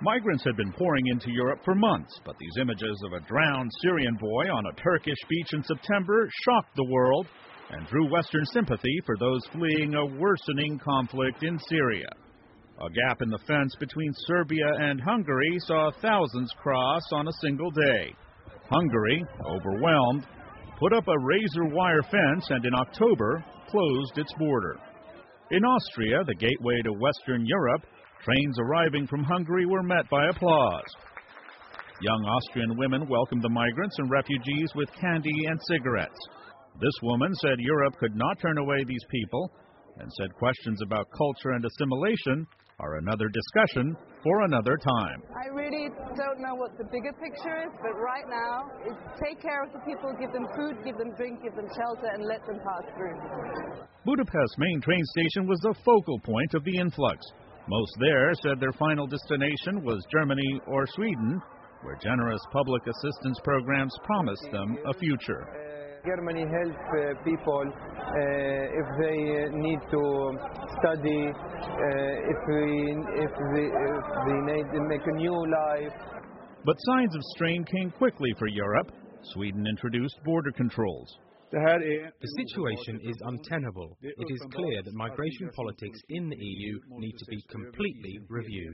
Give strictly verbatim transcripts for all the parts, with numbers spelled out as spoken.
Migrants had been pouring into Europe for months, but these images of a drowned Syrian boy on a Turkish beach in September shocked the world and drew Western sympathy for those fleeing a worsening conflict in Syria. A gap in the fence between Serbia and Hungary saw thousands cross on a single day. Hungary, overwhelmed, put up a razor wire fence and in October closed its border. In Austria, the gateway to Western Europe, trains arriving from Hungary were met by applause. Young Austrian women welcomed the migrants and refugees with candy and cigarettes. This woman said Europe could not turn away these people and said questions about culture and assimilation are another discussion for another time. I really don't know what the bigger picture is, but right now is take care of the people, give them food, give them drink, give them shelter, and let them pass through. Budapest's main train station was the focal point of the influx. Most there said their final destination was Germany or Sweden, where generous public assistance programs promised them a future. Germany helps uh, people uh, if they uh, need to study, uh, if, we, if, they, if they need to make a new life. But signs of strain came quickly for Europe. Sweden introduced border controls. The situation is untenable. It is clear that migration politics in the E U need to be completely reviewed.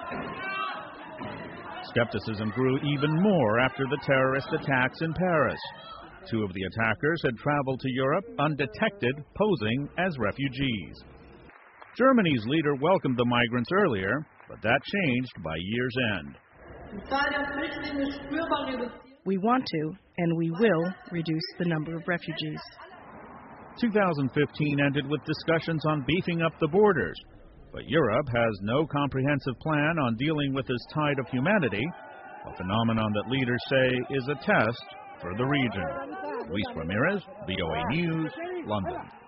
Skepticism grew even more after the terrorist attacks in Paris. Two of the attackers had traveled to Europe undetected, posing as refugees. Germany's leader welcomed the migrants earlier, but that changed by year's end. We want to, and we will, reduce the number of refugees. two thousand fifteen ended with discussions on beefing up the borders, but Europe has no comprehensive plan on dealing with this tide of humanity, a phenomenon that leaders say is a test for the region. Luis Ramirez, V O A News, London.